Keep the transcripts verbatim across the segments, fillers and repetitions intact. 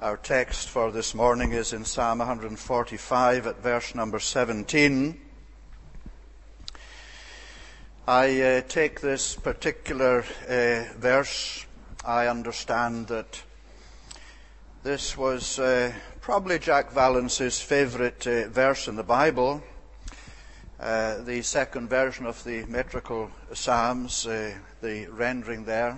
Our text for this morning is in Psalm one forty-five at verse number seventeen. I uh, take this particular uh, verse. I understand that this was uh, probably Jack Valence's favourite uh, verse in the Bible. Uh, the second version of the metrical Psalms, uh, the rendering there.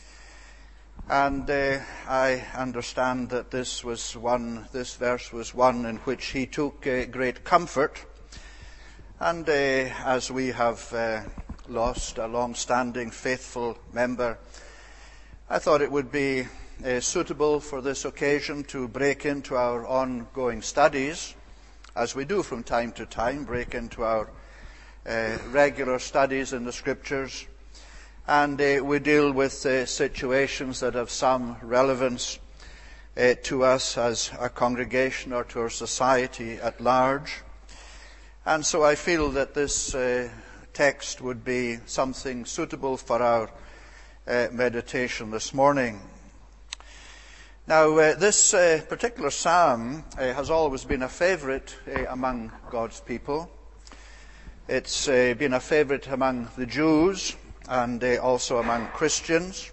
And uh, I understand that this was one, this verse was one in which he took uh, great comfort. And uh, as we have uh, lost a long-standing faithful member, I thought it would be uh, suitable for this occasion to break into our ongoing studies, as we do from time to time, break into our uh, regular studies in the Scriptures. And uh, we deal with uh, situations that have some relevance uh, to us as a congregation or to our society at large. And so I feel that this uh, text would be something suitable for our uh, meditation this morning. Now, uh, this uh, particular psalm uh, has always been a favourite uh, among God's people. It's uh, been a favourite among the Jews and uh, also among Christians.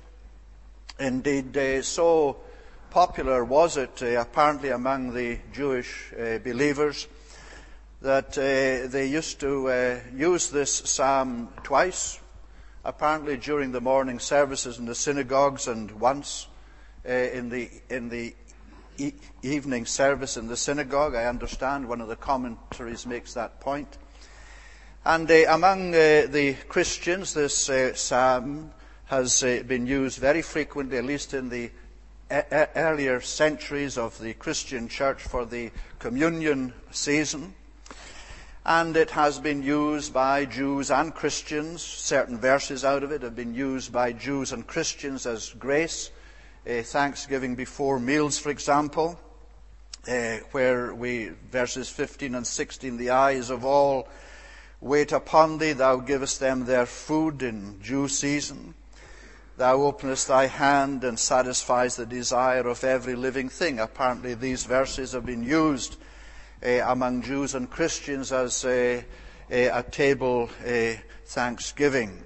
Indeed, uh, so popular was it uh, apparently among the Jewish uh, believers that uh, they used to uh, use this psalm twice, apparently during the morning services in the synagogues and once uh, in the in the e- evening service in the synagogue. I understand one of the commentaries makes that point. And uh, among uh, the Christians, this uh, psalm has uh, been used very frequently, at least in the e- earlier centuries of the Christian church, for the communion season. And it has been used by Jews and Christians. Certain verses out of it have been used by Jews and Christians as grace, uh, thanksgiving before meals, for example, uh, where we, verses fifteen and sixteen, the eyes of all wait upon thee, thou givest them their food in due season. Thou openest thy hand and satisfies the desire of every living thing. Apparently these verses have been used uh, among Jews and Christians as a, a, a table a thanksgiving.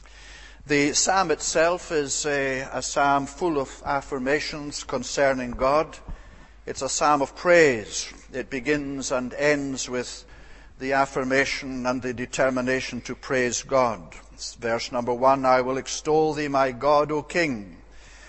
The psalm itself is a, a psalm full of affirmations concerning God. It's a psalm of praise. It begins and ends with the affirmation and the determination to praise God. It's verse number one, I will extol thee, my God, O King,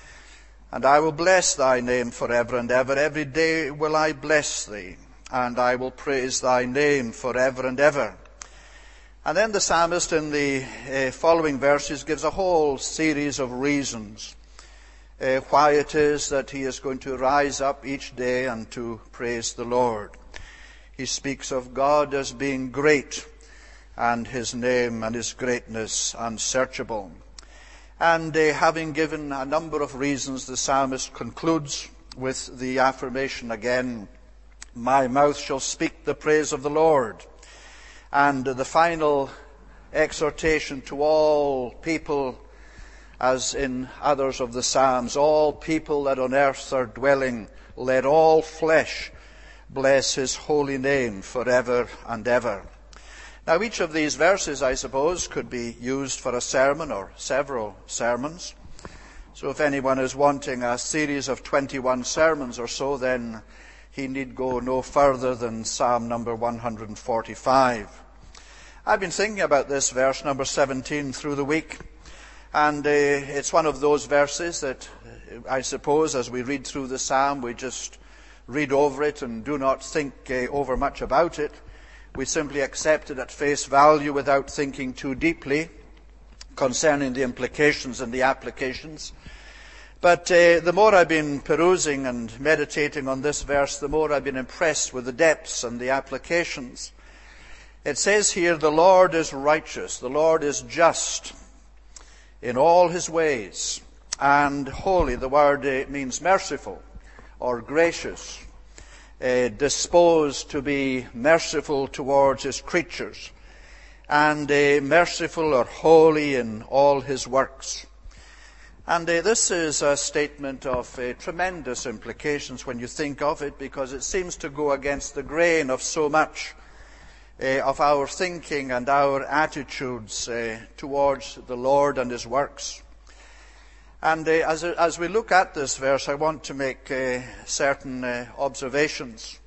and I will bless thy name forever and ever. Every day will I bless thee, and I will praise thy name forever and ever. And then the psalmist in the uh, following verses gives a whole series of reasons uh, why it is that he is going to rise up each day and to praise the Lord. He speaks of God as being great, and his name and his greatness unsearchable. And uh, having given a number of reasons, the psalmist concludes with the affirmation again, my mouth shall speak the praise of the Lord. And uh, the final exhortation to all people, as in others of the psalms, all people that on earth are dwelling, let all flesh bless his holy name forever and ever. Now, each of these verses, I suppose, could be used for a sermon or several sermons. So if anyone is wanting a series of twenty-one sermons or so, then he need go no further than Psalm number one forty-five. I've been thinking about this verse number seventeen through the week, and uh, it's one of those verses that uh, I suppose as we read through the psalm, we just read over it and do not think uh, over much about it. We simply accept it at face value without thinking too deeply concerning the implications and the applications. But uh, the more I've been perusing and meditating on this verse, the more I've been impressed with the depths and the applications. It says here, the Lord is righteous, the Lord is just in all his ways, and holy. The word uh, means merciful or gracious, uh, disposed to be merciful towards his creatures, and uh, merciful or holy in all his works. And uh, this is a statement of uh, tremendous implications when you think of it, because it seems to go against the grain of so much uh, of our thinking and our attitudes uh, towards the Lord and His works. And uh, as, as we look at this verse, I want to make uh, certain uh, observations.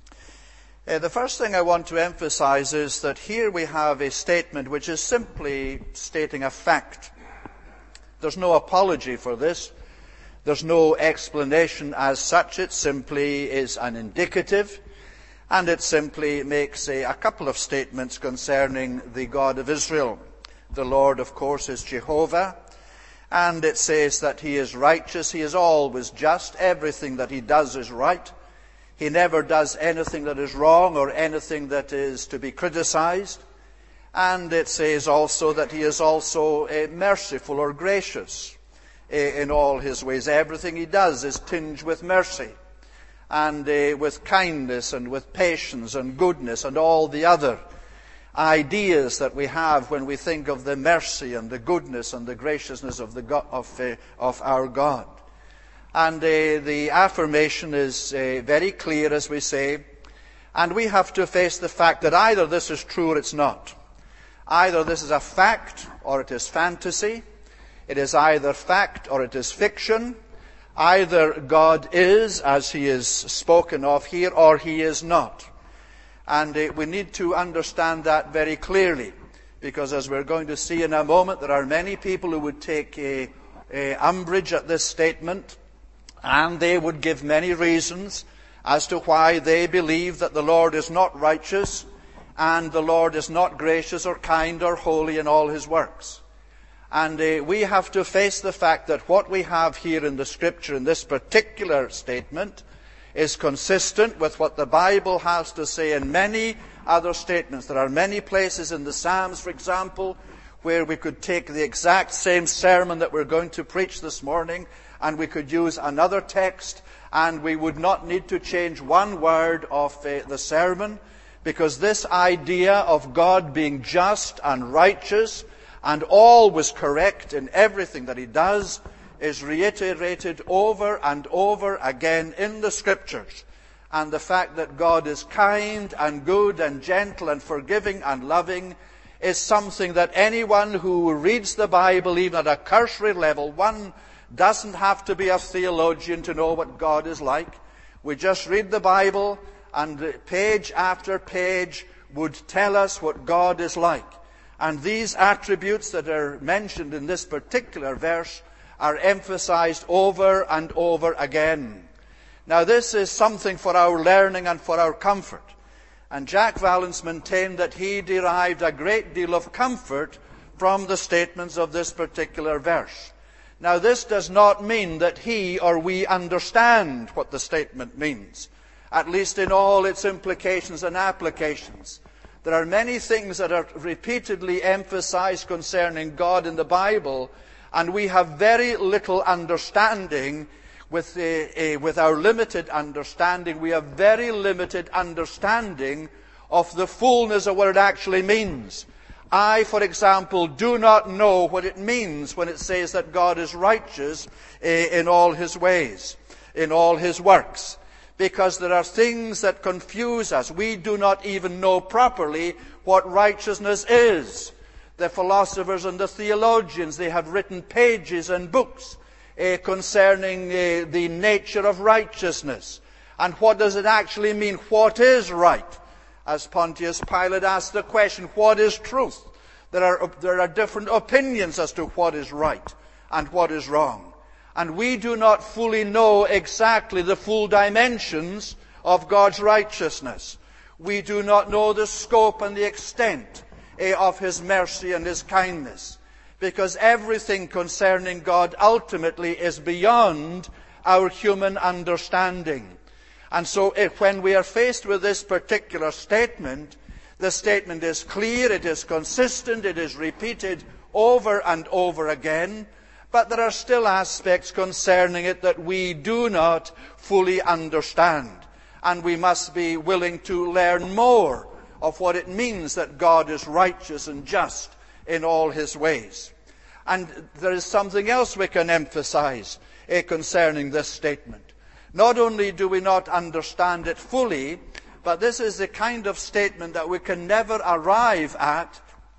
Uh, the first thing I want to emphasize is that here we have a statement which is simply stating a fact. There's no apology for this. There's no explanation as such. It simply is an indicative, and it simply makes a, a couple of statements concerning the God of Israel. The Lord, of course, is Jehovah, and it says that He is righteous. He is always just. Everything that He does is right. He never does anything that is wrong or anything that is to be criticized. And it says also that He is also uh, merciful or gracious uh, in all His ways. Everything He does is tinged with mercy and uh, with kindness and with patience and goodness and all the other ideas that we have when we think of the mercy and the goodness and the graciousness of, the God, of, uh, of our God. And uh, the affirmation is uh, very clear, as we say, and we have to face the fact that either this is true or it's not. Either this is a fact or it is fantasy. It is either fact or it is fiction. Either God is, as He is spoken of here, or He is not. And uh, we need to understand that very clearly, because as we're going to see in a moment, there are many people who would take a, a umbrage at this statement, and they would give many reasons as to why they believe that the Lord is not righteous, and the Lord is not gracious or kind or holy in all His works. And uh, we have to face the fact that what we have here in the Scripture, in this particular statement, is consistent with what the Bible has to say in many other statements. There are many places in the Psalms, for example, where we could take the exact same sermon that we're going to preach this morning, and we could use another text, and we would not need to change one word of uh, the sermon, because this idea of God being just and righteous and always correct in everything that He does is reiterated over and over again in the Scriptures. And the fact that God is kind and good and gentle and forgiving and loving is something that anyone who reads the Bible, even at a cursory level, one doesn't have to be a theologian to know what God is like. We just read the Bible, and page after page would tell us what God is like. And these attributes that are mentioned in this particular verse are emphasized over and over again. Now, this is something for our learning and for our comfort. And Jack Vallance maintained that he derived a great deal of comfort from the statements of this particular verse. Now, this does not mean that he or we understand what the statement means, at least in all its implications and applications. There are many things that are repeatedly emphasized concerning God in the Bible, and we have very little understanding. With, a, a, with our limited understanding, we have very limited understanding of the fullness of what it actually means. I, for example, do not know what it means when it says that God is righteous uh, in all His ways, in all His works. Because there are things that confuse us. We do not even know properly what righteousness is. The philosophers and the theologians, they have written pages and books uh, concerning uh, the nature of righteousness. And what does it actually mean? What is right? As Pontius Pilate asked the question, what is truth? There are, there are different opinions as to what is right and what is wrong. And we do not fully know exactly the full dimensions of God's righteousness. We do not know the scope and the extent uh, of His mercy and His kindness, because everything concerning God ultimately is beyond our human understanding. And so if, when we are faced with this particular statement, the statement is clear, it is consistent, it is repeated over and over again. But there are still aspects concerning it that we do not fully understand. And we must be willing to learn more of what it means that God is righteous and just in all His ways. And there is something else we can emphasize eh, concerning this statement. Not only do we not understand it fully, but this is the kind of statement that we can never arrive at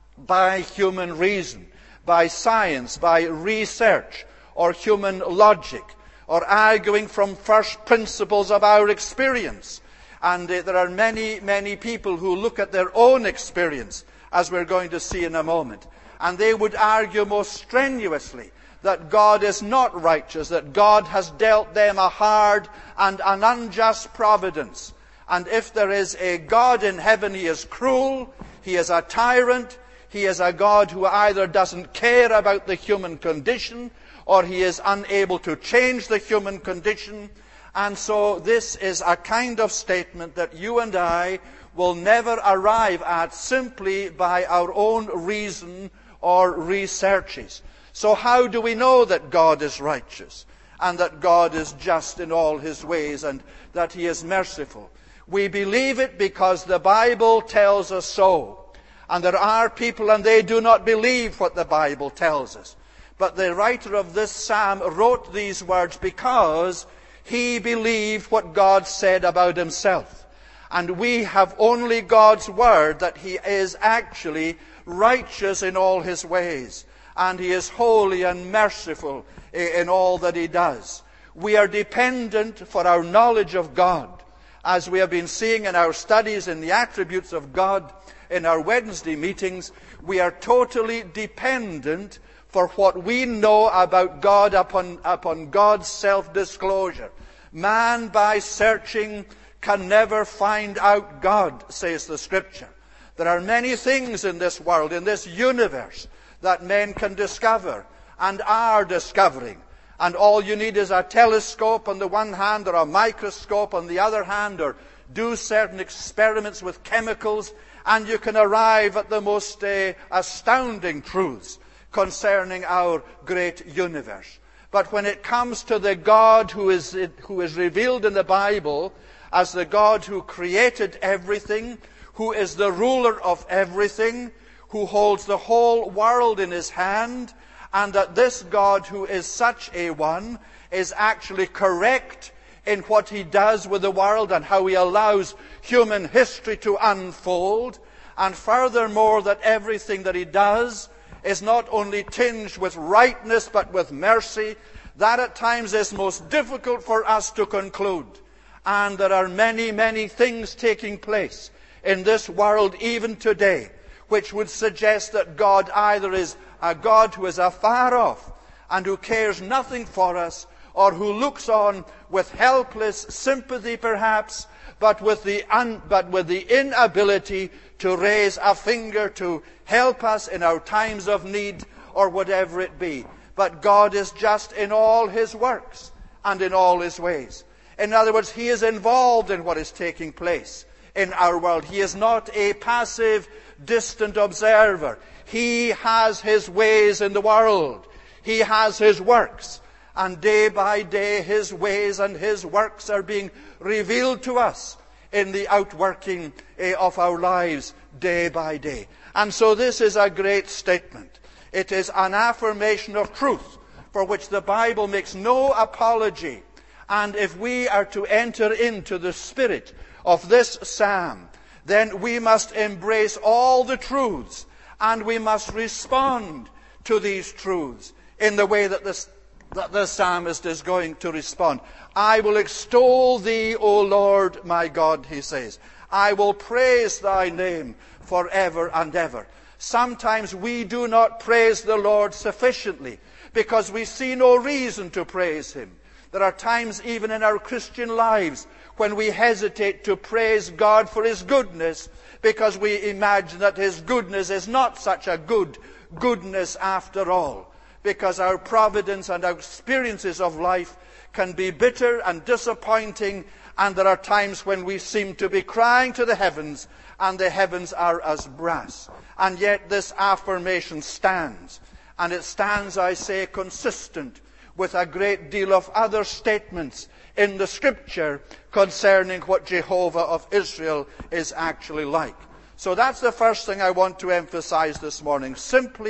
by human reason, by science, by research, or human logic, or arguing from first principles of our experience. And uh, there are many, many people who look at their own experience, as we're going to see in a moment, and they would argue most strenuously that God is not righteous, that God has dealt them a hard and an unjust providence. And if there is a God in heaven, he is cruel, he is a tyrant, he is a God who either doesn't care about the human condition, or he is unable to change the human condition. And so this is a kind of statement that you and I will never arrive at simply by our own reason or researches. So how do we know that God is righteous and that God is just in all his ways and that he is merciful? We believe it because the Bible tells us so. And there are people, and they do not believe what the Bible tells us. But the writer of this psalm wrote these words because he believed what God said about himself. And we have only God's word that he is actually righteous in all his ways. And he is holy and merciful in all that he does. We are dependent for our knowledge of God, as we have been seeing in our studies in the attributes of God in our Wednesday meetings. We are totally dependent for what we know about God upon, upon God's self-disclosure. Man, by searching, can never find out God, says the Scripture. There are many things in this world, in this universe, that men can discover and are discovering. And all you need is a telescope on the one hand, or a microscope on the other hand, or do certain experiments with chemicals, and you can arrive at the most uh, astounding truths concerning our great universe. But when it comes to the God who is, who is revealed in the Bible as the God who created everything, who is the ruler of everything, who holds the whole world in his hand, and that this God who is such a one is actually correct in what he does with the world and how he allows human history to unfold, and furthermore that everything that he does is not only tinged with rightness but with mercy, that at times is most difficult for us to conclude. And there are many, many things taking place in this world even today which would suggest that God either is a God who is afar off and who cares nothing for us, or who looks on with helpless sympathy perhaps, but with the un, but with the inability to raise a finger to help us in our times of need, or whatever it be. But God is just in all his works and in all his ways. In other words, he is involved in what is taking place in our world. He is not a passive, distant observer. He has his ways in the world. He has his works. And day by day his ways and his works are being revealed to us in the outworking of our lives day by day. And so this is a great statement. It is an affirmation of truth for which the Bible makes no apology. And if we are to enter into the spirit of this psalm, then we must embrace all the truths, and we must respond to these truths in the way that this that the psalmist is going to respond. I will extol thee, O Lord my God, he says. I will praise thy name forever and ever. Sometimes we do not praise the Lord sufficiently because we see no reason to praise him. There are times even in our Christian lives when we hesitate to praise God for his goodness because we imagine that his goodness is not such a good goodness after all. Because our providence and our experiences of life can be bitter and disappointing, and there are times when we seem to be crying to the heavens, and the heavens are as brass. And yet this affirmation stands, and it stands, I say, consistent with a great deal of other statements in the Scripture concerning what Jehovah of Israel is actually like. So that's the first thing I want to emphasize this morning, simply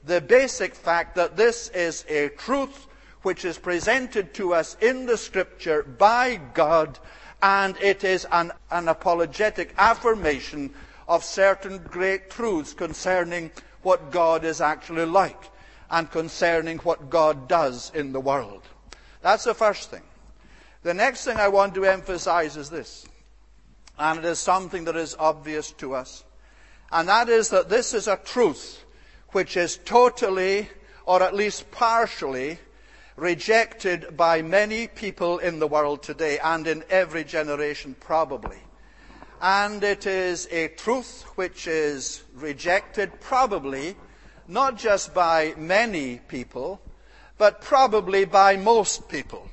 the basic fact that this is a truth which is presented to us in the Scripture by God, and it is an, an apologetic affirmation of certain great truths concerning what God is actually like and concerning what God does in the world. That's the first thing. The next thing I want to emphasize is this, and it is something that is obvious to us, and that is that this is a truth which is totally, or at least partially, rejected by many people in the world today, and in every generation probably. And it is a truth which is rejected probably not just by many people, but probably by most people.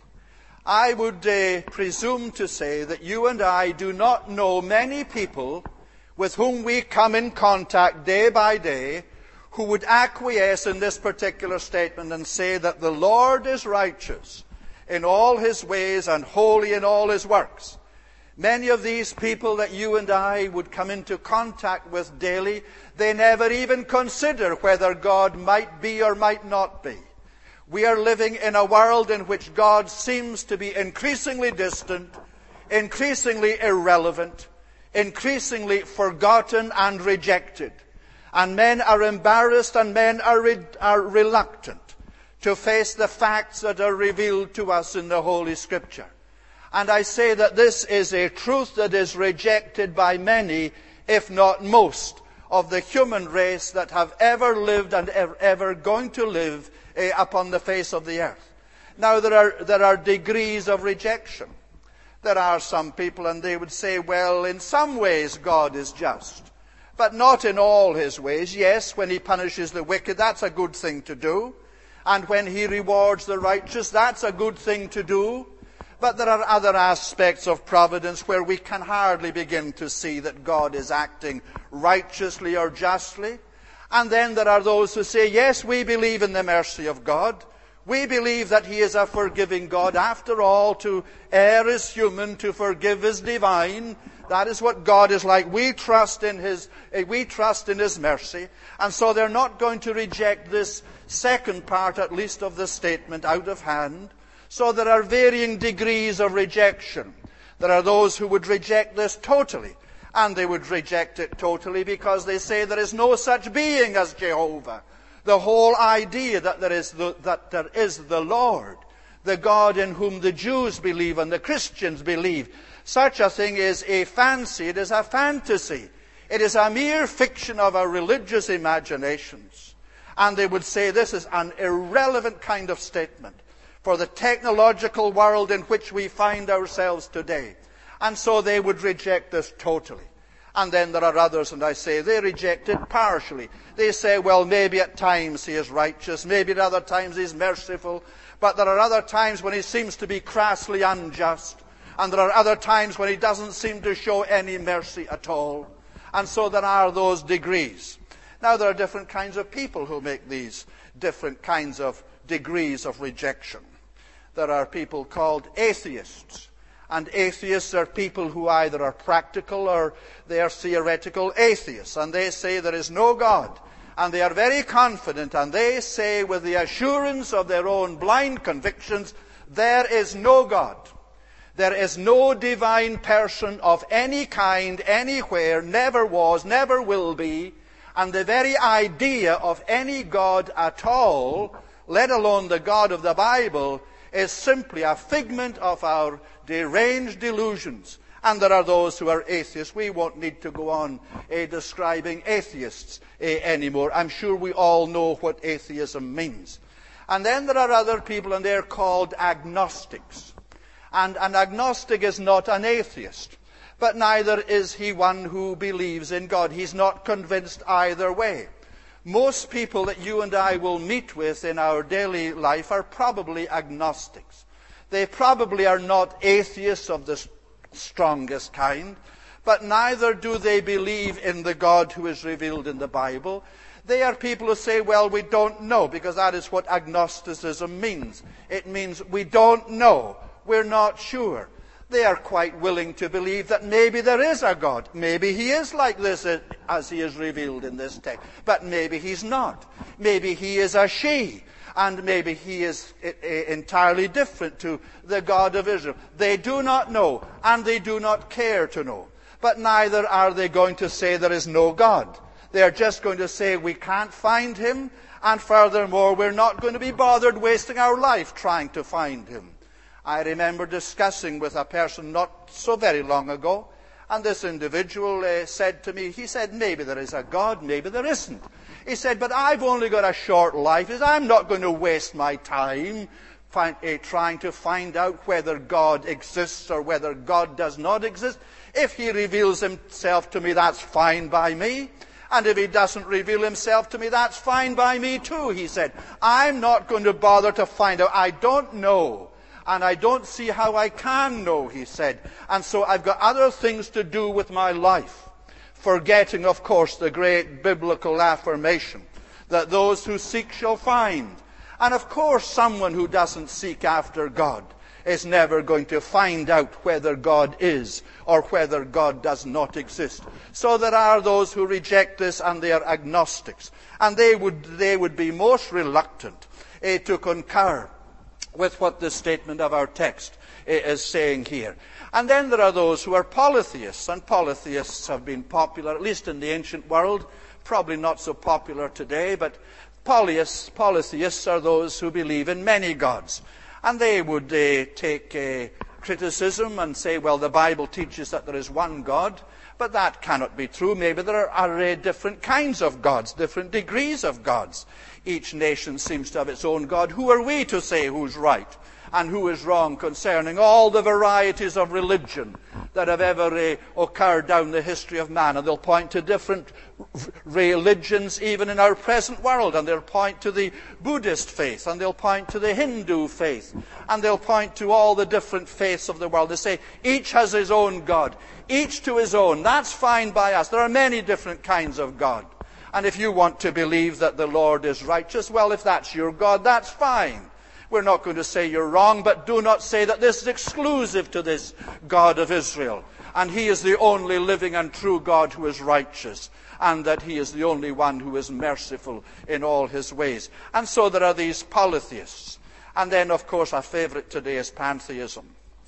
I would uh, presume to say that you and I do not know many people with whom we come in contact day by day who would acquiesce in this particular statement and say that the Lord is righteous in all his ways and holy in all his works. Many of these people that you and I would come into contact with daily, they never even consider whether God might be or might not be. We are living in a world in which God seems to be increasingly distant, increasingly irrelevant, increasingly forgotten and rejected. And men are embarrassed and men are, re- are reluctant to face the facts that are revealed to us in the Holy Scripture. And I say that this is a truth that is rejected by many, if not most, of the human race that have ever lived and ever, ever going to live uh, upon the face of the earth. Now, there are, there are degrees of rejection. There are some people, and they would say, well, in some ways God is just, but not in all his ways. Yes, when he punishes the wicked, that's a good thing to do. And when he rewards the righteous, that's a good thing to do. But there are other aspects of providence where we can hardly begin to see that God is acting righteously or justly. And then there are those who say, yes, we believe in the mercy of God. We believe that he is a forgiving God. After all, to err is human, to forgive is divine. That is what God is like. We trust in his, we trust in his mercy. And so they're not going to reject this second part, at least, of the statement out of hand. So there are varying degrees of rejection. There are those who would reject this totally. And they would reject it totally because they say there is no such being as Jehovah. The whole idea that there is the, that there is the Lord, the God in whom the Jews believe and the Christians believe, such a thing is a fancy, it is a fantasy. It is a mere fiction of our religious imaginations. And they would say this is an irrelevant kind of statement for the technological world in which we find ourselves today. And so they would reject this totally. And then there are others, and I say they reject it partially. They say, well, maybe at times he is righteous, maybe at other times he's merciful, but there are other times when he seems to be crassly unjust, and there are other times when he doesn't seem to show any mercy at all. And so there are those degrees. Now, there are different kinds of people who make these different kinds of degrees of rejection. There are people called atheists. And atheists are people who either are practical or they are theoretical atheists. And they say there is no God. And they are very confident. And they say with the assurance of their own blind convictions, there is no God. There is no divine person of any kind, anywhere, never was, never will be. And the very idea of any God at all, let alone the God of the Bible, is simply a figment of our deranged delusions. And there are those who are atheists. We won't need to go on uh, describing atheists uh, anymore. I'm sure we all know what atheism means. And then there are other people, and they're called agnostics. And an agnostic is not an atheist, but neither is he one who believes in God. He's not convinced either way. Most people that you and I will meet with in our daily life are probably agnostics. They probably are not atheists of the strongest kind, but neither do they believe in the God who is revealed in the Bible. They are people who say, well, we don't know, because that is what agnosticism means. It means we don't know. We're not sure. They are quite willing to believe that maybe there is a God. Maybe he is like this as he is revealed in this text. But maybe he's not. Maybe he is a she. And maybe he is entirely different to the God of Israel. They do not know, and they do not care to know. But neither are they going to say there is no God. They are just going to say we can't find him, and furthermore, we're not going to be bothered wasting our life trying to find him. I remember discussing with a person not so very long ago, and this individual uh, said to me, he said, maybe there is a God, maybe there isn't. He said, but I've only got a short life. He said, I'm not going to waste my time find, uh, trying to find out whether God exists or whether God does not exist. If he reveals himself to me, that's fine by me. And if he doesn't reveal himself to me, that's fine by me too, he said. I'm not going to bother to find out. I don't know. And I don't see how I can know, he said. And so I've got other things to do with my life. Forgetting, of course, the great biblical affirmation that those who seek shall find. And of course, someone who doesn't seek after God is never going to find out whether God is or whether God does not exist. So there are those who reject this, and they are agnostics. And they would, they would be most reluctant eh, to concur with what the statement of our text is saying here. And then there are those who are polytheists, and polytheists have been popular, at least in the ancient world, probably not so popular today, but polytheists, polytheists are those who believe in many gods. And they would uh, take uh, criticism and say, well, the Bible teaches that there is one God, but that cannot be true. Maybe there are, are uh, different kinds of gods, different degrees of gods. Each nation seems to have its own God. Who are we to say who's right and who is wrong concerning all the varieties of religion that have ever uh, occurred down the history of man? And they'll point to different religions even in our present world, and they'll point to the Buddhist faith, and they'll point to the Hindu faith, and they'll point to all the different faiths of the world. They say each has his own God, each to his own. That's fine by us. There are many different kinds of God. And if you want to believe that the Lord is righteous, well, if that's your God, that's fine. We're not going to say you're wrong, but do not say that this is exclusive to this God of Israel. And he is the only living and true God who is righteous, and that he is the only one who is merciful in all his ways. And so there are these polytheists. And then, of course, our favorite today is pantheism.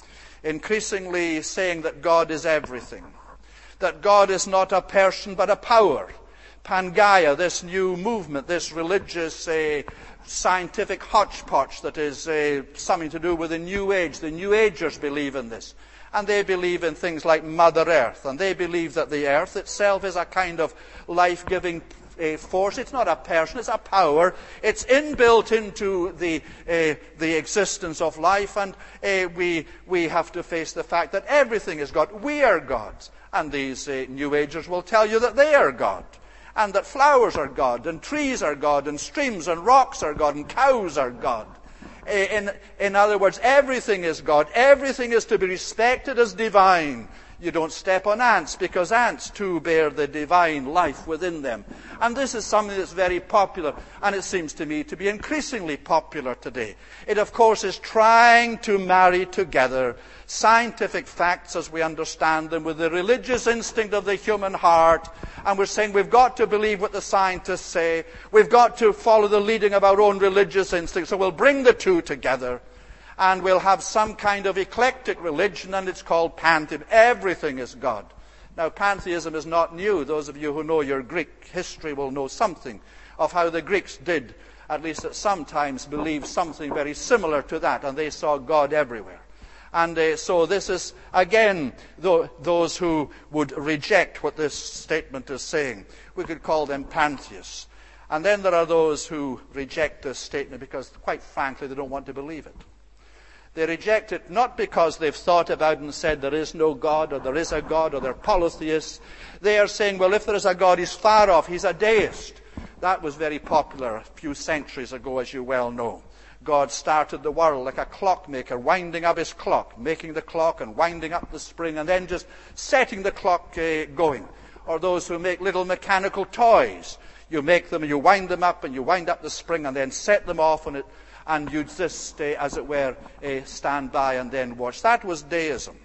Increasingly saying that God is everything. That God is not a person, but a power. Pangaea, this new movement, this religious uh, scientific hodgepodge that is uh, something to do with the New Age. The New Agers believe in this. And they believe in things like Mother Earth. And they believe that the earth itself is a kind of life-giving uh, force. It's not a person, it's a power. It's inbuilt into the uh, the existence of life. And uh, we, we have to face the fact that everything is God. We are gods. And these uh, New Agers will tell you that they are God. And that flowers are God, and trees are God, and streams and rocks are God, and cows are God. In, in other words, everything is God. Everything is to be respected as divine. You don't step on ants, because ants too bear the divine life within them. And this is something that's very popular, and it seems to me to be increasingly popular today. It, of course, is trying to marry together scientific facts as we understand them with the religious instinct of the human heart. And we're saying we've got to believe what the scientists say. We've got to follow the leading of our own religious instinct. So we'll bring the two together, and we'll have some kind of eclectic religion, and it's called pantheism. Everything is God. Now, pantheism is not new. Those of you who know your Greek history will know something of how the Greeks did, at least at some times, believe something very similar to that, and they saw God everywhere. And uh, so this is, again, th- those who would reject what this statement is saying. We could call them pantheists. And then there are those who reject this statement because, quite frankly, they don't want to believe it. They reject it not because they've thought about it and said there is no God, or there is a God, or they're polytheists. They are saying, well, if there is a God, he's far off, he's a deist. That was very popular a few centuries ago, as you well know. God started the world like a clockmaker, winding up his clock, making the clock and winding up the spring, and then just setting the clock uh, going. Or those who make little mechanical toys. You make them, and you wind them up, and you wind up the spring, and then set them off on it, and you just, uh, as it were, uh, stand by and then watch. That was deism.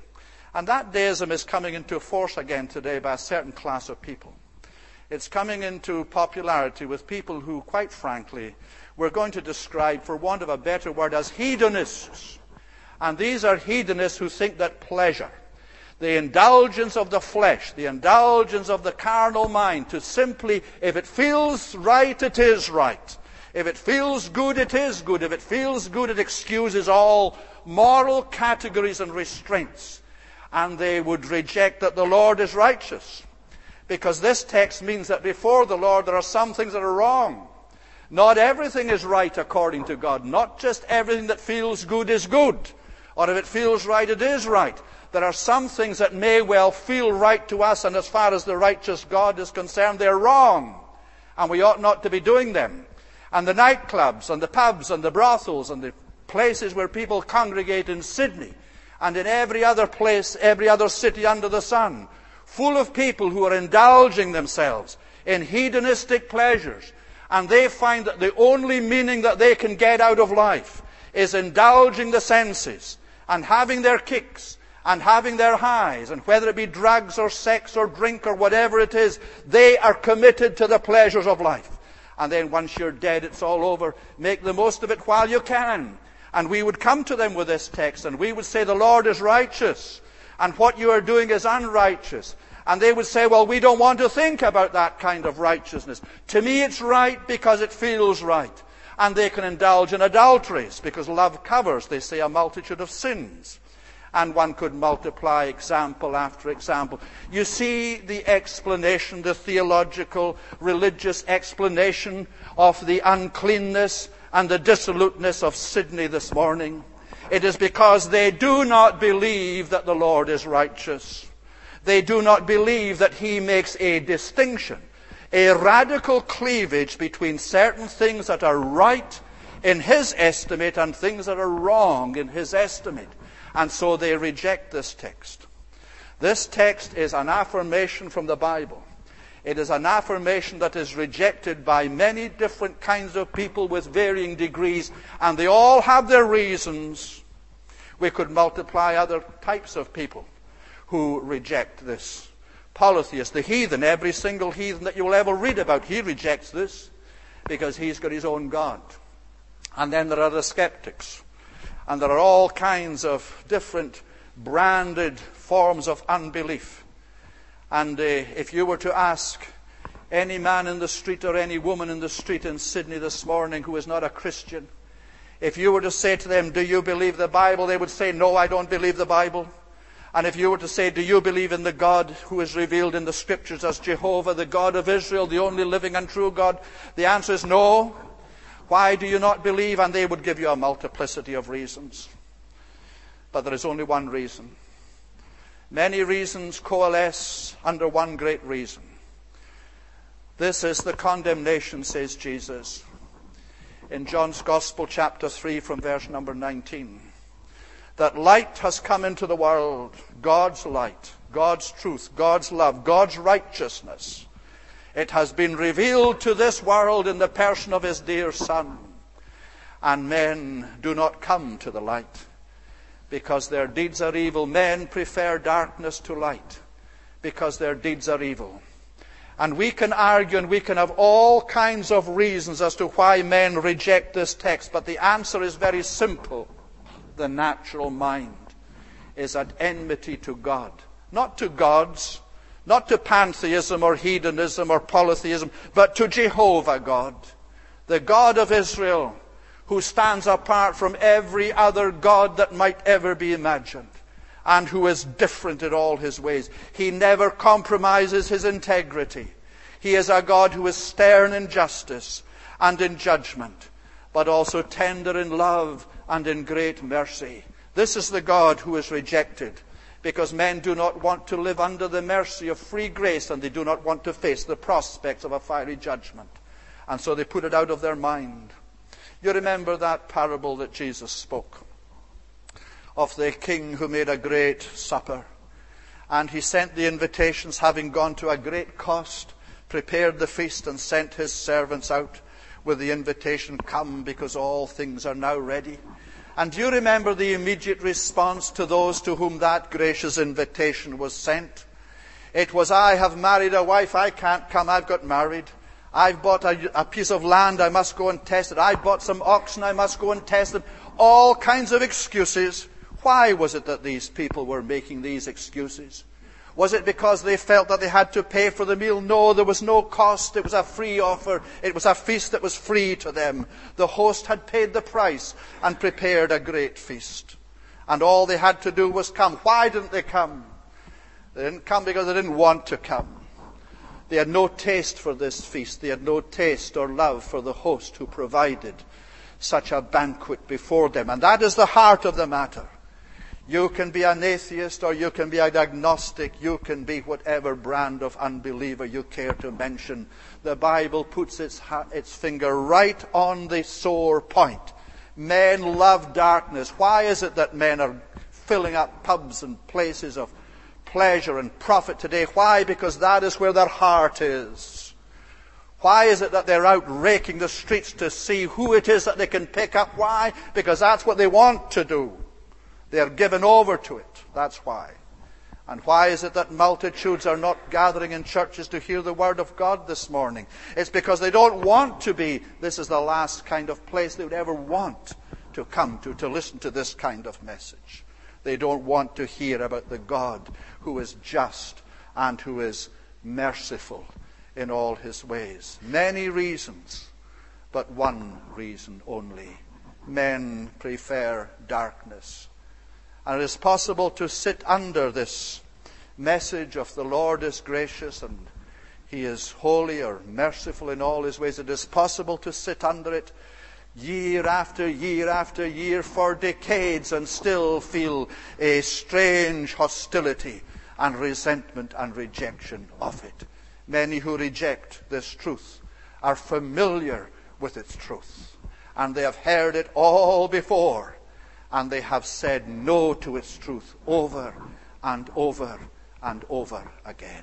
And that deism is coming into force again today by a certain class of people. It's coming into popularity with people who, quite frankly, we're going to describe, for want of a better word, as hedonists. And these are hedonists who think that pleasure, the indulgence of the flesh, the indulgence of the carnal mind, to simply, if it feels right, it is right. If it feels good, it is good. If it feels good, it excuses all moral categories and restraints. And they would reject that the Lord is righteous. Because this text means that before the Lord there are some things that are wrong. Not everything is right according to God. Not just everything that feels good is good. Or if it feels right, it is right. There are some things that may well feel right to us, and as far as the righteous God is concerned, they're wrong. And we ought not to be doing them. And the nightclubs and the pubs and the brothels and the places where people congregate in Sydney and in every other place, every other city under the sun, full of people who are indulging themselves in hedonistic pleasures. And they find that the only meaning that they can get out of life is indulging the senses and having their kicks and having their highs. And whether it be drugs or sex or drink or whatever it is, they are committed to the pleasures of life. And then once you're dead, it's all over. Make the most of it while you can. And we would come to them with this text and we would say, the Lord is righteous and what you are doing is unrighteous. And they would say, well, we don't want to think about that kind of righteousness. To me it's right because it feels right. And they can indulge in adulteries because love covers, they say, a multitude of sins. And one could multiply example after example. You see the explanation, the theological, religious explanation of the uncleanness and the dissoluteness of Sydney this morning. It is because they do not believe that the Lord is righteous. They do not believe that He makes a distinction, a radical cleavage between certain things that are right in His estimate and things that are wrong in His estimate. And so they reject this text. This text is an affirmation from the Bible. It is an affirmation that is rejected by many different kinds of people with varying degrees, and they all have their reasons. We could multiply other types of people who reject this. Polytheists, the heathen, every single heathen that you will ever read about, he rejects this because he's got his own God. And then there are the skeptics. And there are all kinds of different branded forms of unbelief. And uh, if you were to ask any man in the street or any woman in the street in Sydney this morning who is not a Christian, if you were to say to them, do you believe the Bible? They would say, no, I don't believe the Bible. And if you were to say, do you believe in the God who is revealed in the Scriptures as Jehovah, the God of Israel, the only living and true God? The answer is no. Why do you not believe? And they would give you a multiplicity of reasons. But there is only one reason. Many reasons coalesce under one great reason. This is the condemnation, says Jesus, in John's Gospel, chapter three, from verse number nineteen. That light has come into the world, God's light, God's truth, God's love, God's righteousness. It has been revealed to this world in the person of His dear Son. And men do not come to the light because their deeds are evil. Men prefer darkness to light because their deeds are evil. And we can argue and we can have all kinds of reasons as to why men reject this text. But the answer is very simple. The natural mind is at enmity to God. Not to gods, not to pantheism or hedonism or polytheism, but to Jehovah God, the God of Israel, who stands apart from every other God that might ever be imagined, and who is different in all His ways. He never compromises His integrity. He is a God who is stern in justice and in judgment, but also tender in love and in great mercy. This is the God who is rejected, because men do not want to live under the mercy of free grace, and they do not want to face the prospects of a fiery judgment. And so they put it out of their mind. You remember that parable that Jesus spoke of the king who made a great supper. And he sent the invitations, having gone to a great cost, prepared the feast, and sent his servants out with the invitation, come, because all things are now ready. And do you remember the immediate response to those to whom that gracious invitation was sent? It was, I have married a wife, I can't come, I've got married. I've bought a, a piece of land, I must go and test it. I bought some oxen, I must go and test them. All kinds of excuses. Why was it that these people were making these excuses? Was it because they felt that they had to pay for the meal? No, there was no cost. It was a free offer. It was a feast that was free to them. The host had paid the price and prepared a great feast. And all they had to do was come. Why didn't they come? They didn't come because they didn't want to come. They had no taste for this feast. They had no taste or love for the host who provided such a banquet before them. And that is the heart of the matter. You can be an atheist or you can be an agnostic. You can be whatever brand of unbeliever you care to mention. The Bible puts its, its finger right on the sore point. Men love darkness. Why is it that men are filling up pubs and places of pleasure and profit today? Why? Because that is where their heart is. Why is it that they're out raking the streets to see who it is that they can pick up? Why? Because that's what they want to do. They are given over to it. That's why. And why is it that multitudes are not gathering in churches to hear the word of God this morning? It's because they don't want to be. This is the last kind of place they would ever want to come to, to listen to this kind of message. They don't want to hear about the God who is just and who is merciful in all his ways. Many reasons, but one reason only. Men prefer darkness. And it is possible to sit under this message of the Lord is gracious and he is holy or merciful in all his ways. It is possible to sit under it year after year after year for decades and still feel a strange hostility and resentment and rejection of it. Many who reject this truth are familiar with its truth, and they have heard it all before, and they have said no to its truth over and over and over again.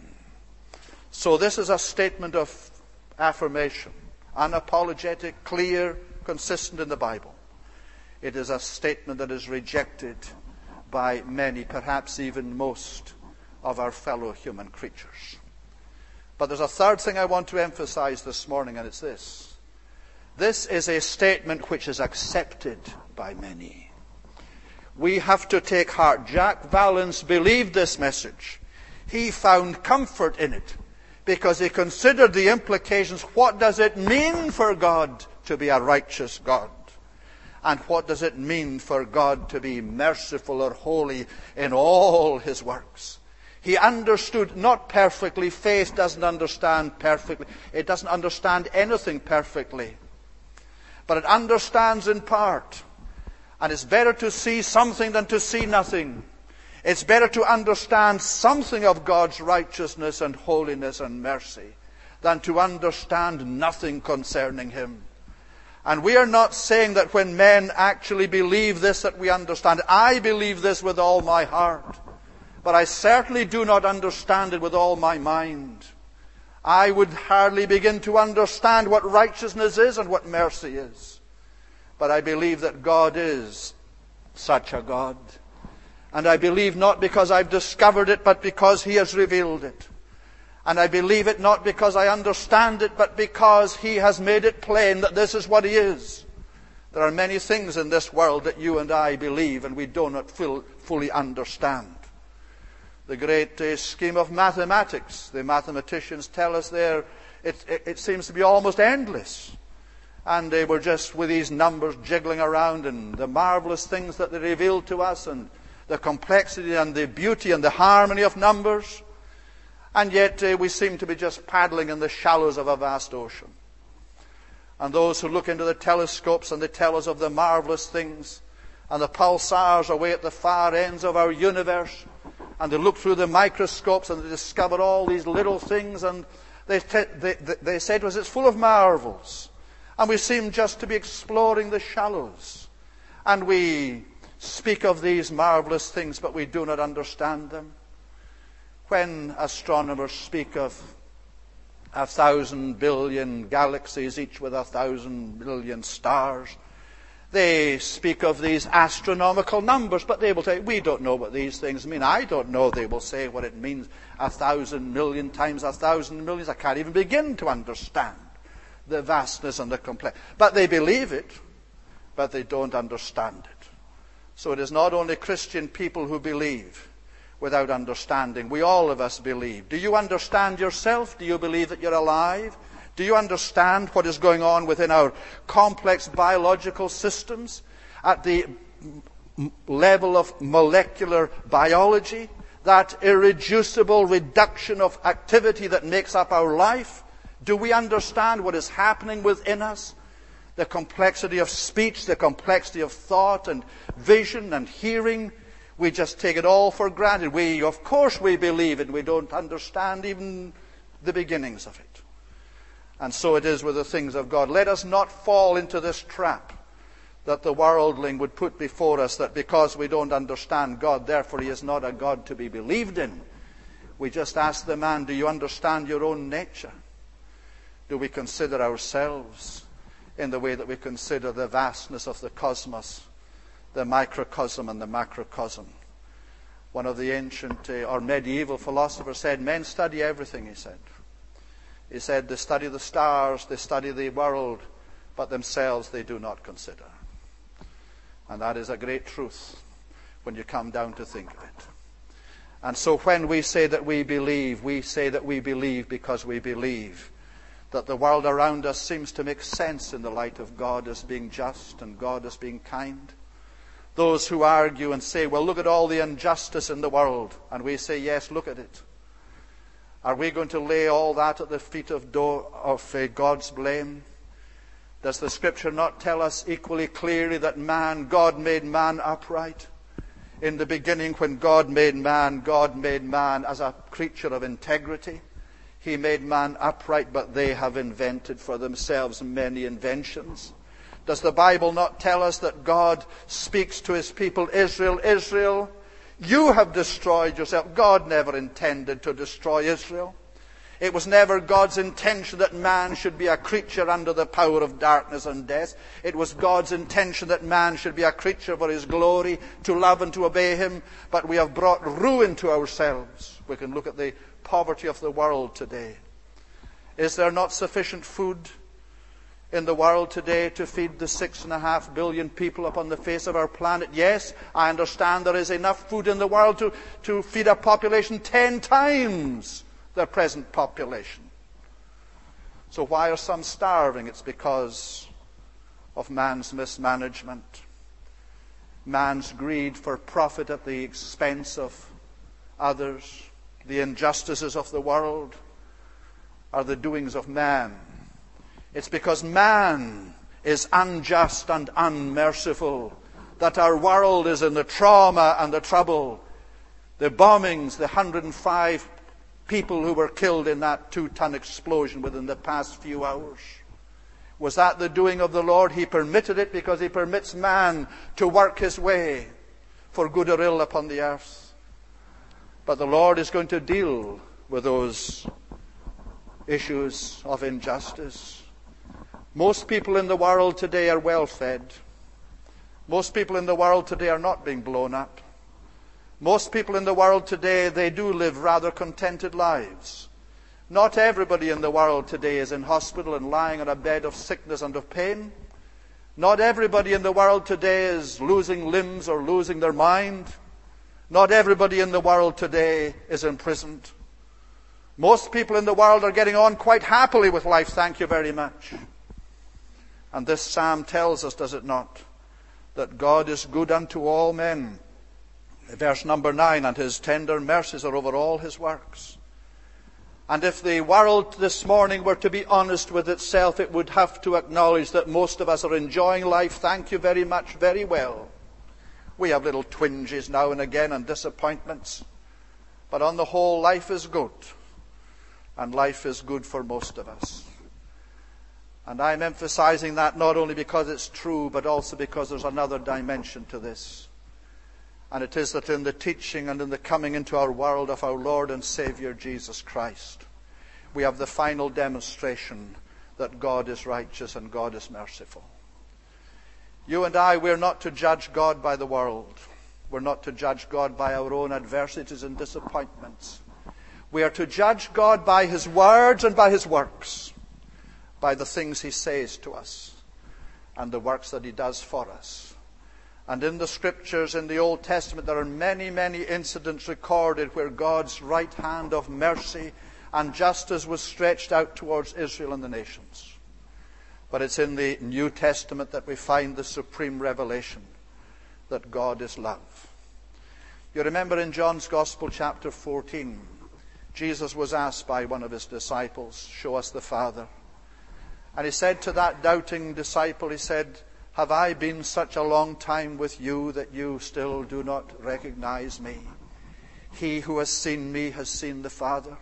So this is a statement of affirmation, unapologetic, clear, consistent in the Bible. It is a statement that is rejected by many, perhaps even most, of our fellow human creatures. But there's a third thing I want to emphasize this morning, and it's this. This is a statement which is accepted by many. We have to take heart. Jack Vallance believed this message. He found comfort in it because he considered the implications. What does it mean for God to be a righteous God? And what does it mean for God to be merciful or holy in all his works? He understood, not perfectly. Faith doesn't understand perfectly. It doesn't understand anything perfectly. But it understands in part. And it's better to see something than to see nothing. It's better to understand something of God's righteousness and holiness and mercy than to understand nothing concerning him. And we are not saying that when men actually believe this that we understand it. I believe this with all my heart. But I certainly do not understand it with all my mind. I would hardly begin to understand what righteousness is and what mercy is. But I believe that God is such a God. And I believe not because I've discovered it, but because he has revealed it. And I believe it not because I understand it, but because he has made it plain that this is what he is. There are many things in this world that you and I believe and we do not full, fully understand. The great uh, scheme of mathematics, the mathematicians tell us there, it, it, it seems to be almost endless. And they were just with these numbers jiggling around and the marvelous things that they reveal to us and the complexity and the beauty and the harmony of numbers. And yet uh, we seem to be just paddling in the shallows of a vast ocean. And those who look into the telescopes and they tell us of the marvelous things and the pulsars away at the far ends of our universe, and they look through the microscopes and they discover all these little things, and they, te- they, they say to us, it's full of marvels. And we seem just to be exploring the shallows. And we speak of these marvelous things, but we do not understand them. When astronomers speak of a thousand billion galaxies, each with a thousand billion stars, They speak of these astronomical numbers, but they will say, we don't know what these things mean. I don't know, they will say, what it means. A thousand million times a thousand millions. I can't even begin to understand the vastness and the complexity. But they believe it, but they don't understand it. So it is not only Christian people who believe without understanding. We all of us believe. Do you understand yourself? Do you believe that you're alive? Do you understand what is going on within our complex biological systems at the level of molecular biology? That irreducible reduction of activity that makes up our life? Do we understand what is happening within us? The complexity of speech, the complexity of thought and vision and hearing. We just take it all for granted. We, of course, we believe it. We don't understand even the beginnings of it. And so it is with the things of God. Let us not fall into this trap that the worldling would put before us, that because we don't understand God, therefore he is not a God to be believed in. We just ask the man, do you understand your own nature? Do we consider ourselves in the way that we consider the vastness of the cosmos, the microcosm and the macrocosm? One of the ancient uh, or medieval philosophers said, men study everything, he said. He said, they study the stars, they study the world, but themselves they do not consider. And that is a great truth when you come down to think of it. And so when we say that we believe, we say that we believe because we believe that the world around us seems to make sense in the light of God as being just and God as being kind. Those who argue and say, well, look at all the injustice in the world. And we say, yes, look at it. Are we going to lay all that at the feet of, do- of uh, God's blame? Does the Scripture not tell us equally clearly that man, God made man upright? In the beginning, when God made man, God made man as a creature of integrity. He made man upright, but they have invented for themselves many inventions. Does the Bible not tell us that God speaks to his people, Israel, Israel, you have destroyed yourself. God never intended to destroy Israel. It was never God's intention that man should be a creature under the power of darkness and death. It was God's intention that man should be a creature for his glory, to love and to obey him. But we have brought ruin to ourselves. We can look at the poverty of the world today. Is there not sufficient food in the world today to feed the six and a half billion people upon the face of our planet? Yes, I understand there is enough food in the world to, to feed a population ten times their present population. So why are some starving? It's because of man's mismanagement, man's greed for profit at the expense of others. The injustices of the world are the doings of man. It's because man is unjust and unmerciful that our world is in the trauma and the trouble. The bombings, the one hundred five people who were killed in that two-ton explosion within the past few hours. Was that the doing of the Lord? He permitted it because he permits man to work his way for good or ill upon the earth. But the Lord is going to deal with those issues of injustice. Most people in the world today are well fed. Most people in the world today are not being blown up. Most people in the world today, they do live rather contented lives. Not everybody in the world today is in hospital and lying on a bed of sickness and of pain. Not everybody in the world today is losing limbs or losing their mind. Not everybody in the world today is imprisoned. Most people in the world are getting on quite happily with life, thank you very much. And this psalm tells us, does it not, that God is good unto all men. Verse number nine, and his tender mercies are over all his works. And if the world this morning were to be honest with itself, it would have to acknowledge that most of us are enjoying life, thank you very much, very well. We have little twinges now and again and disappointments. But on the whole, life is good. And life is good for most of us. And I'm emphasizing that not only because it's true, but also because there's another dimension to this. And it is that in the teaching and in the coming into our world of our Lord and Savior Jesus Christ, we have the final demonstration that God is righteous and God is merciful. You and I, we're not to judge God by the world. We're not to judge God by our own adversities and disappointments. We are to judge God by His words and by His works, by the things He says to us and the works that He does for us. And in the Scriptures, in the Old Testament, there are many, many incidents recorded where God's right hand of mercy and justice was stretched out towards Israel and the nations. But it's in the New Testament that we find the supreme revelation that God is love. You remember in John's Gospel, chapter fourteen, Jesus was asked by one of His disciples, "Show us the Father." And He said to that doubting disciple, He said, "Have I been such a long time with you that you still do not recognize me? He who has seen me has seen the Father."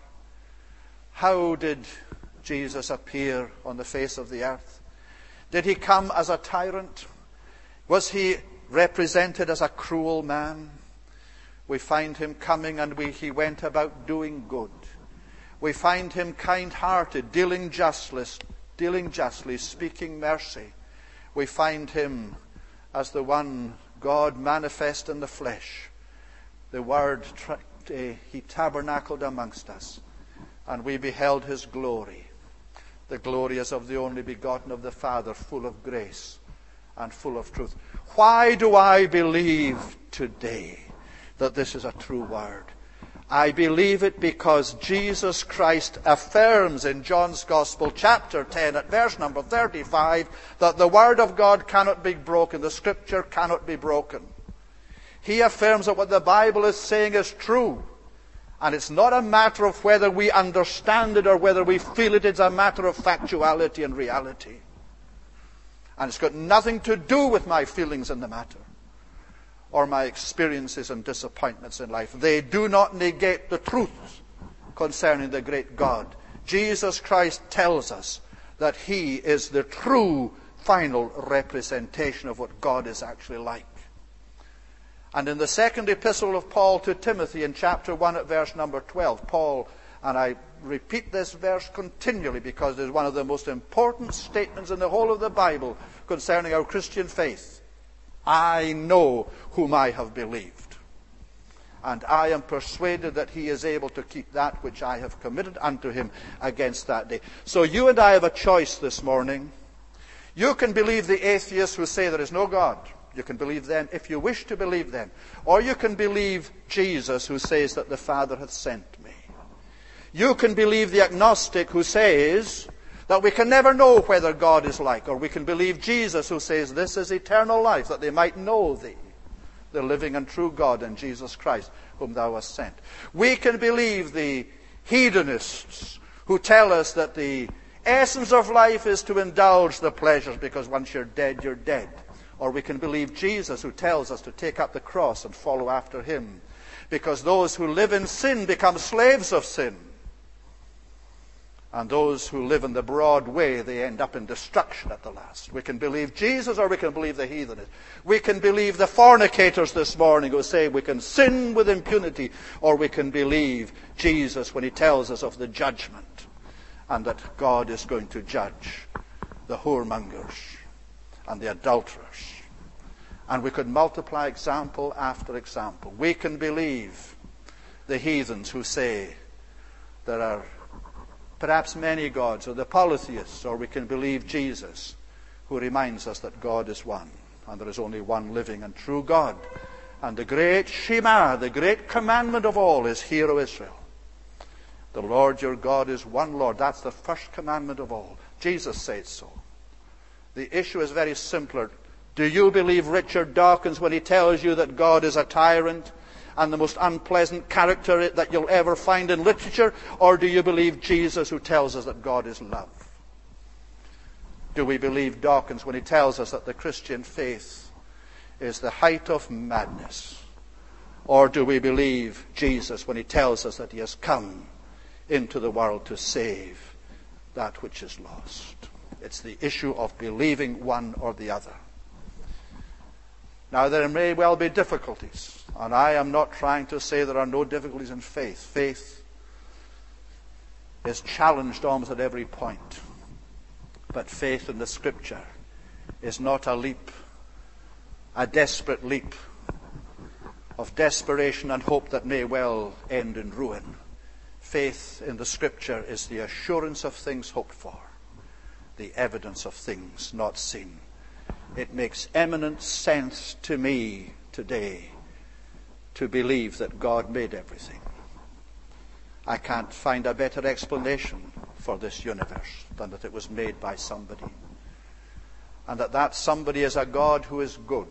How did Jesus appear on the face of the earth? Did He come as a tyrant? Was He represented as a cruel man? We find Him coming and we, He went about doing good. We find Him kind-hearted, dealing justly, dealing justly, speaking mercy. We find Him as the one God manifest in the flesh. The Word, He tabernacled amongst us, and we beheld His glory. The glory as of the only begotten of the Father, full of grace and full of truth. Why do I believe today that this is a true word? I believe it because Jesus Christ affirms in John's Gospel, chapter ten, at verse number thirty-five, that the Word of God cannot be broken. The Scripture cannot be broken. He affirms that what the Bible is saying is true. And it's not a matter of whether we understand it or whether we feel it. It's a matter of factuality and reality. And it's got nothing to do with my feelings in the matter or my experiences and disappointments in life. They do not negate the truth concerning the great God. Jesus Christ tells us that He is the true final representation of what God is actually like. And in the second epistle of Paul to Timothy, in chapter one at verse number twelve, Paul, and I repeat this verse continually because it is one of the most important statements in the whole of the Bible concerning our Christian faith. I know whom I have believed, and I am persuaded that He is able to keep that which I have committed unto Him against that day. So you and I have a choice this morning. You can believe the atheists who say there is no God. You can believe them if you wish to believe them. Or you can believe Jesus, who says that the Father hath sent me. You can believe the agnostic who says that we can never know whether God is like. Or we can believe Jesus, who says this is eternal life, that they might know Thee, the living and true God, and Jesus Christ, whom Thou hast sent. We can believe the hedonists who tell us that the essence of life is to indulge the pleasures, because once you're dead, you're dead. Or we can believe Jesus, who tells us to take up the cross and follow after Him, because those who live in sin become slaves of sin. And those who live in the broad way, they end up in destruction at the last. We can believe Jesus, or we can believe the heathenists. We can believe the fornicators this morning who say we can sin with impunity, or we can believe Jesus when He tells us of the judgment and that God is going to judge the whoremongers and the adulterers. And we could multiply example after example. We can believe the heathens who say there are perhaps many gods, or the polytheists, or we can believe Jesus, who reminds us that God is one, and there is only one living and true God. And the great Shema, the great commandment of all, is, Hear, O Israel, the Lord your God is one Lord. That's the first commandment of all. Jesus said so. The issue is very simpler. Do you believe Richard Dawkins when he tells you that God is a tyrant and the most unpleasant character that you'll ever find in literature? Or do you believe Jesus, who tells us that God is love? Do we believe Dawkins when he tells us that the Christian faith is the height of madness? Or do we believe Jesus when He tells us that He has come into the world to save that which is lost? It's the issue of believing one or the other. Now, there may well be difficulties, and I am not trying to say there are no difficulties in faith. Faith is challenged almost at every point. But faith in the Scripture is not a leap a desperate leap of desperation and hope that may well end in ruin. Faith in the Scripture is the assurance of things hoped for, the evidence of things not seen. It makes eminent sense to me today to believe that God made everything. I can't find a better explanation for this universe than that it was made by somebody. And that that somebody is a God who is good.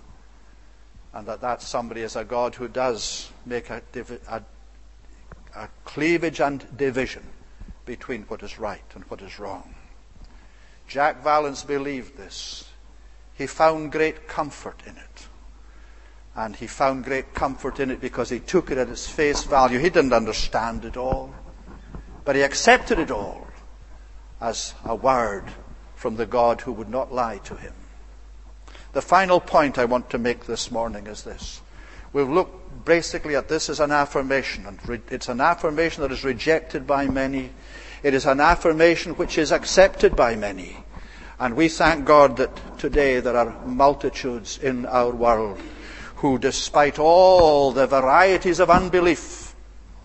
And that that somebody is a God who does make a, a, a cleavage and division between what is right and what is wrong. Jack Vallance believed this. He found great comfort in it. And he found great comfort in it because he took it at its face value. He didn't understand it all, but he accepted it all as a word from the God who would not lie to him. The final point I want to make this morning is this. We've looked basically at this as an affirmation, and re- it's an affirmation that is rejected by many. It is an affirmation which is accepted by many. And we thank God that today there are multitudes in our world who, despite all the varieties of unbelief,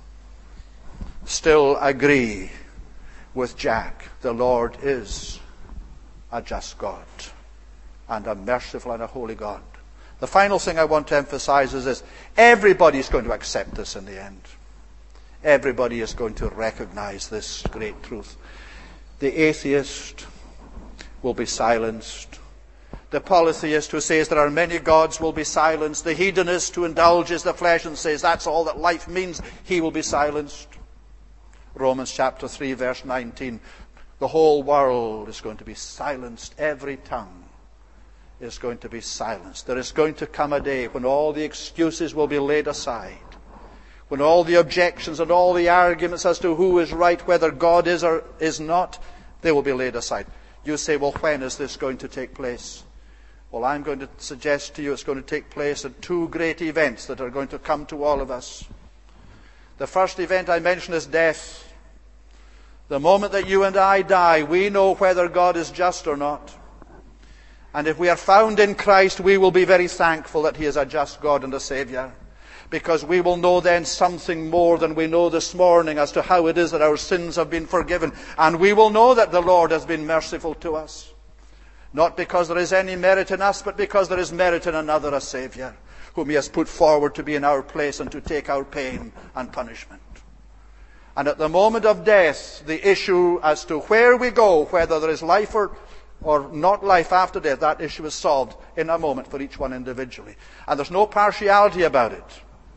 still agree with Jack. The Lord is a just God and a merciful and a holy God. The final thing I want to emphasize is this. Everybody is going to accept this in the end. Everybody is going to recognize this great truth. The atheist will be silenced. The polytheist who says there are many gods will be silenced. The hedonist who indulges the flesh and says that's all that life means, he will be silenced. Romans chapter three verse nineteen. The whole world is going to be silenced. Every tongue is going to be silenced. There is going to come a day when all the excuses will be laid aside. When all the objections and all the arguments as to who is right, whether God is or is not, they will be laid aside. You say, well, when is this going to take place? Well, I'm going to suggest to you it's going to take place in two great events that are going to come to all of us. The first event I mention is death. The moment that you and I die, we know whether God is just or not. And if we are found in Christ, we will be very thankful that He is a just God and a Saviour. Because we will know then something more than we know this morning as to how it is that our sins have been forgiven. And we will know that the Lord has been merciful to us. Not because there is any merit in us, but because there is merit in another, a Saviour, whom He has put forward to be in our place and to take our pain and punishment. And at the moment of death, the issue as to where we go, whether there is life or, or not life after death, that issue is solved in a moment for each one individually. And there's no partiality about it.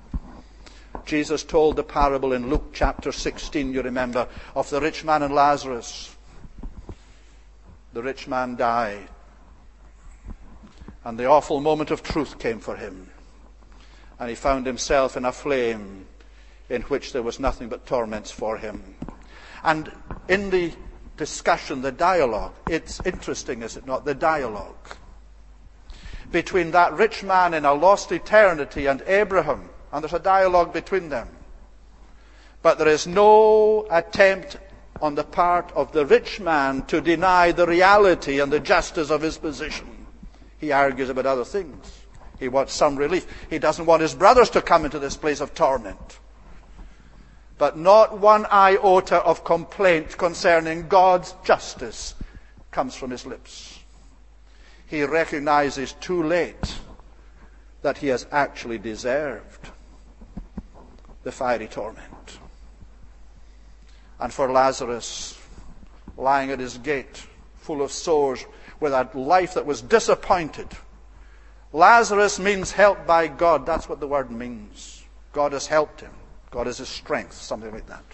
Jesus told the parable in Luke chapter sixteen, you remember, of the rich man and Lazarus. The rich man died. And the awful moment of truth came for him. And he found himself in a flame in which there was nothing but torments for him. And in the discussion, the dialogue, it's interesting, is it not? The dialogue between that rich man in a lost eternity and Abraham. And there's a dialogue between them. But there is no attempt on the part of the rich man to deny the reality and the justice of his position. He argues about other things. He wants some relief. He doesn't want his brothers to come into this place of torment. But not one iota of complaint concerning God's justice comes from his lips. He recognizes too late that he has actually deserved the fiery torment. And for Lazarus, lying at his gate, full of sores, with a life that was disappointed. Lazarus means helped by God. That's what the word means. God has helped him. God is his strength, something like that.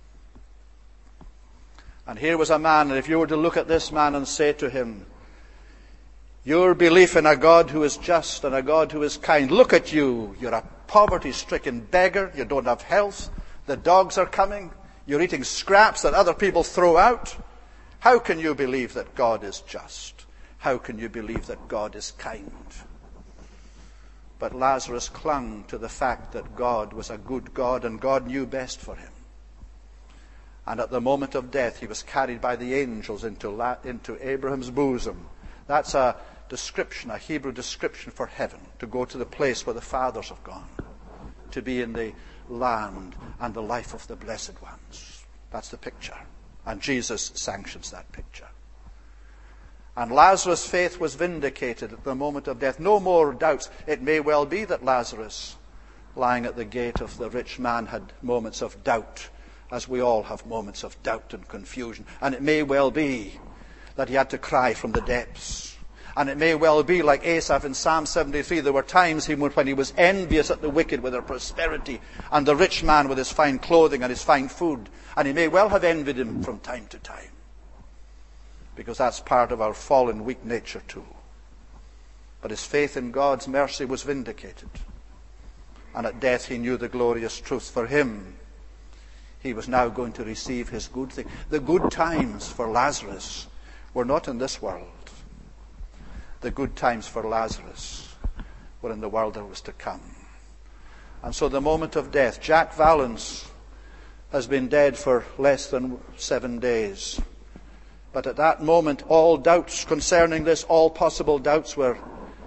And here was a man, and if you were to look at this man and say to him, your belief in a God who is just and a God who is kind, look at you, you're a poverty-stricken beggar, you don't have health, the dogs are coming, you're eating scraps that other people throw out. How can you believe that God is just? How can you believe that God is kind? But Lazarus clung to the fact that God was a good God and God knew best for him. And at the moment of death, he was carried by the angels into, La- into Abraham's bosom. That's a description, a Hebrew description for heaven, to go to the place where the fathers have gone, to be in the land and the life of the blessed ones. That's the picture. And Jesus sanctions that picture. And Lazarus' faith was vindicated at the moment of death. No more doubts. It may well be that Lazarus, lying at the gate of the rich man, had moments of doubt, as we all have moments of doubt and confusion. And it may well be that he had to cry from the depths. And it may well be, like Asaph in Psalm seventy-three, there were times when he was envious at the wicked with their prosperity, and the rich man with his fine clothing and his fine food. And he may well have envied him from time to time, because that's part of our fallen, weak nature too. But his faith in God's mercy was vindicated. And at death he knew the glorious truth. For him, he was now going to receive his good thing. The good times for Lazarus were not in this world. The good times for Lazarus were in the world that was to come. And so the moment of death, Jack Valance has been dead for less than seven days. But at that moment, all doubts concerning this, all possible doubts were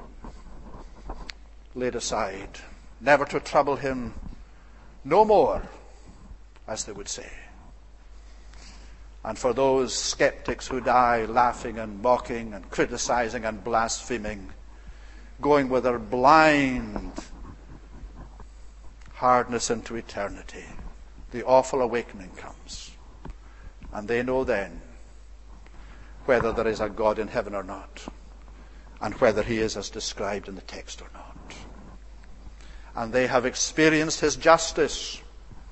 laid aside. Never to trouble him no more, as they would say. And for those skeptics who die laughing and mocking and criticizing and blaspheming, going with their blind hardness into eternity, the awful awakening comes. And they know then whether there is a God in heaven or not, and whether he is as described in the text or not. And they have experienced his justice,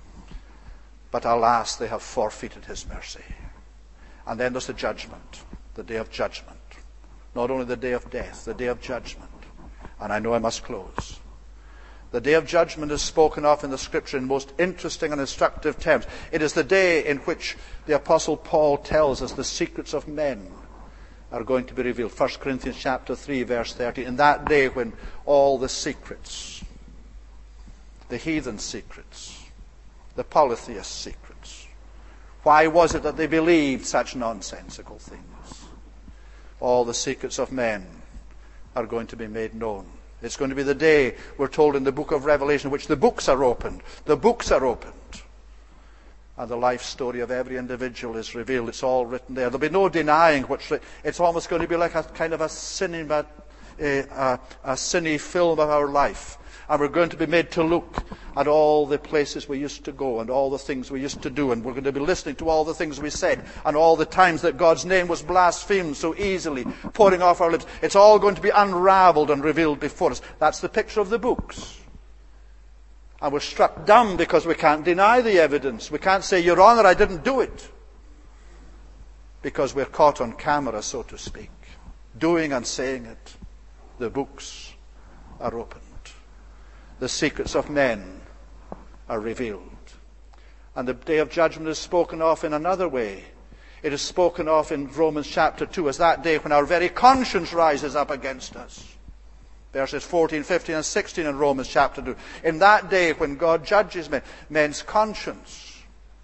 but alas, they have forfeited his mercy. And then there's the judgment, the day of judgment. Not only the day of death, the day of judgment. And I know I must close. The day of judgment is spoken of in the Scripture in most interesting and instructive terms. It is the day in which the Apostle Paul tells us the secrets of men are going to be revealed. First Corinthians chapter three, verse thirty. In that day when all the secrets, the heathen secrets, the polytheist secrets, why was it that they believed such nonsensical things? All the secrets of men are going to be made known. It's going to be the day, we're told in the book of Revelation, in which the books are opened. The books are opened. And the life story of every individual is revealed. It's all written there. There'll be no denying what's written. It's almost going to be like a kind of a cinema, a, a, a cine film of our life. And we're going to be made to look at all the places we used to go and all the things we used to do. And we're going to be listening to all the things we said and all the times that God's name was blasphemed so easily, pouring off our lips. It's all going to be unraveled and revealed before us. That's the picture of the books. And we're struck dumb because we can't deny the evidence. We can't say, Your Honor, I didn't do it. Because we're caught on camera, so to speak, doing and saying it. The books are opened. The secrets of men are revealed. And the day of judgment is spoken of in another way. It is spoken of in Romans chapter two as that day when our very conscience rises up against us. Verses fourteen, fifteen, and sixteen in Romans chapter two. In that day when God judges men, men's conscience.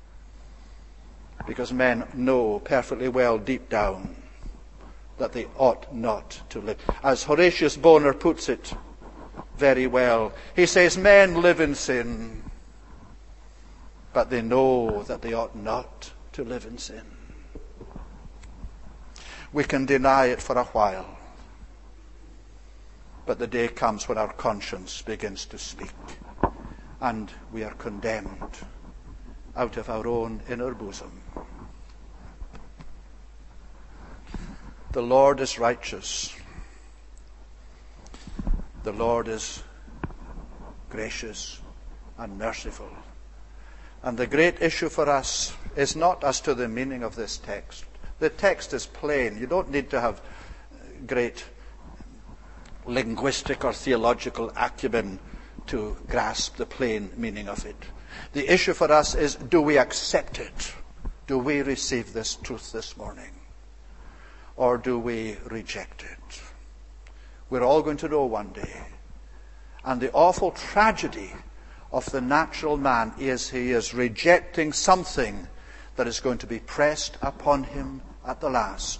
Because men know perfectly well deep down that they ought not to live. As Horatius Bonar puts it very well, he says, men live in sin, but they know that they ought not to live in sin. We can deny it for a while, but the day comes when our conscience begins to speak, and we are condemned out of our own inner bosom. The Lord is righteous. The Lord is gracious and merciful. And the great issue for us is not as to the meaning of this text. The text is plain. You don't need to have great linguistic or theological acumen to grasp the plain meaning of it. The issue for us is, do we accept it? Do we receive this truth this morning? Or do we reject it? We're all going to know one day. And the awful tragedy of the natural man is he is rejecting something that is going to be pressed upon him at the last.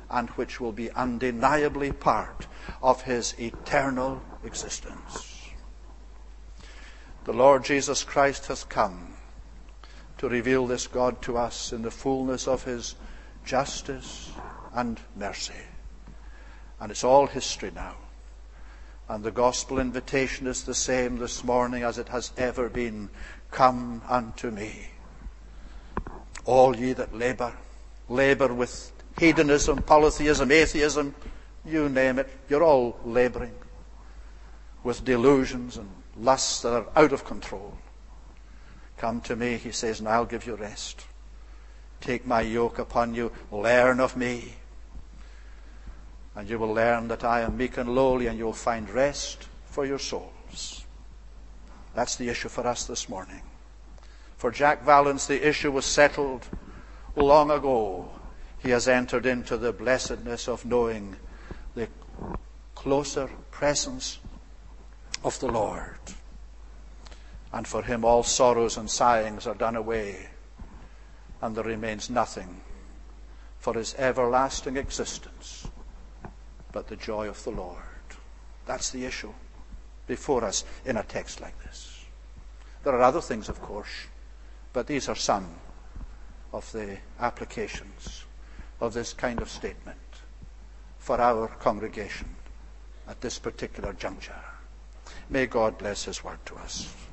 and which will be undeniably part of his eternal existence. The Lord Jesus Christ has come to reveal this God to us in the fullness of his justice and mercy. And it's all history now. And the gospel invitation is the same this morning as it has ever been. Come unto me, all ye that labor, labor with hedonism, polytheism, atheism, you name it. You're all laboring with delusions and lusts that are out of control. Come to me, he says, and I'll give you rest. Take my yoke upon you, learn of me, and you will learn that I am meek and lowly, and you'll find rest for your souls. That's the issue for us this morning. For Jack Vallance, the issue was settled long ago. He has entered into the blessedness of knowing the closer presence of the Lord. And for him all sorrows and sighings are done away, and there remains nothing for his everlasting existence but the joy of the Lord. That's the issue before us in a text like this. There are other things, of course, but these are some of the applications of this kind of statement for our congregation at this particular juncture. May God bless his word to us.